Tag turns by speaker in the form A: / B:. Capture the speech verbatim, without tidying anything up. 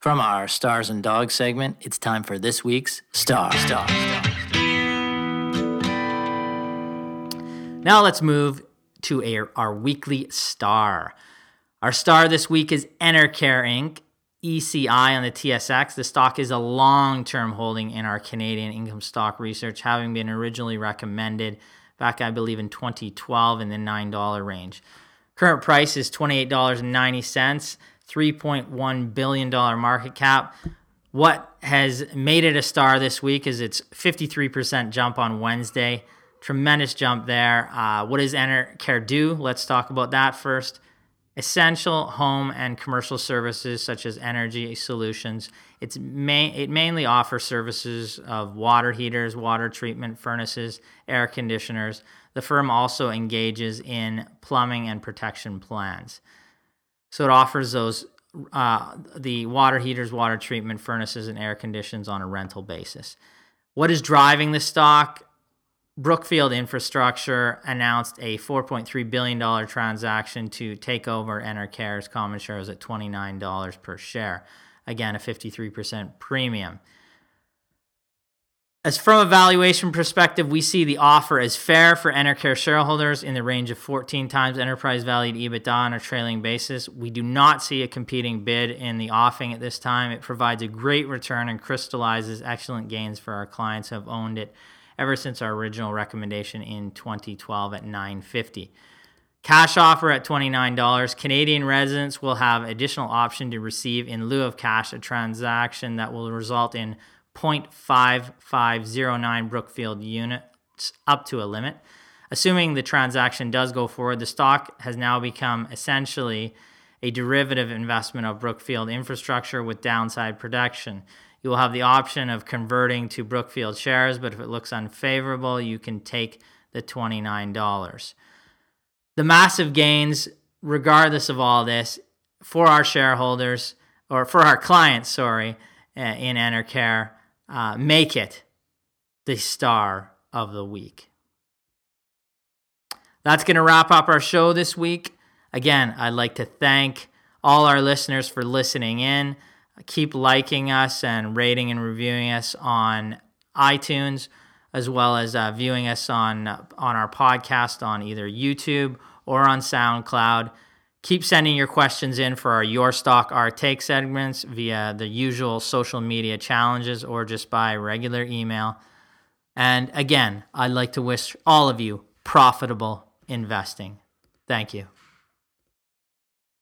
A: From our Stars and Dogs segment, it's time for this week's Star. Star. Star.
B: Now let's move to a, our weekly star. Our star this week is Enercare Incorporated, E C I on the T S X. The stock is a long-term holding in our Canadian income stock research, having been originally recommended back, I believe, in twenty twelve in the nine dollars range. Current price is twenty-eight dollars and ninety cents, three point one billion dollars market cap. What has made it a star this week is its fifty-three percent jump on Wednesday. Tremendous jump there. Uh, what does Enercare do? Let's talk about that first. Essential home and commercial services such as energy solutions. It's ma- it mainly offers services of water heaters, water treatment furnaces, air conditioners. The firm also engages in plumbing and protection plans. So it offers those uh, the water heaters, water treatment furnaces, and air conditions on a rental basis. What is driving the stock? Brookfield Infrastructure announced a four point three billion dollars transaction to take over Enercare's common shares at twenty-nine dollars per share. Again, a fifty-three percent premium. As from a valuation perspective, we see the offer as fair for Enercare shareholders in the range of fourteen times enterprise value to EBITDA on a trailing basis. We do not see a competing bid in the offing at this time. It provides a great return and crystallizes excellent gains for our clients who have owned it ever since our original recommendation in twenty twelve at nine fifty. Cash offer at twenty-nine dollars. Canadian residents will have additional option to receive in lieu of cash a transaction that will result in zero point five five zero nine Brookfield units up to a limit. Assuming the transaction does go forward, the stock has now become essentially a derivative investment of Brookfield Infrastructure with downside protection. You will have the option of converting to Brookfield shares, but if it looks unfavorable, you can take the twenty-nine dollars. The massive gains, regardless of all this, for our shareholders, or for our clients, sorry, in Enercare, uh, make it the star of the week. That's going to wrap up our show this week. Again, I'd like to thank all our listeners for listening in. Keep liking us and rating and reviewing us on iTunes, as well as uh, viewing us on on our podcast on either YouTube or on SoundCloud. Keep sending your questions in for our Your Stock, Our Take segments via the usual social media challenges or just by regular email. And again, I'd like to wish all of you profitable investing. Thank you.